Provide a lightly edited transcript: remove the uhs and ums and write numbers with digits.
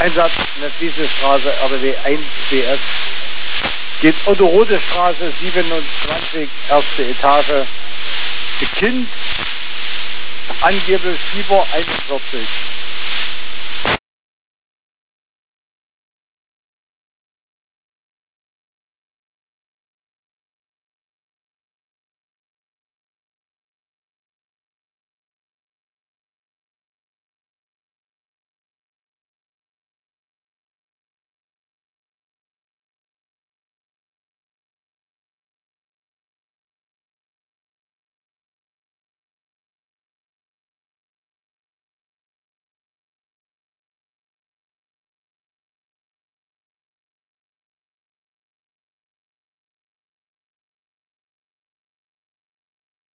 Einsatz in der Fließestraße, RBW 1 BS. Geht Otto-Rode Straße 27, erste Etage. Kind, angeblich Fieber 41.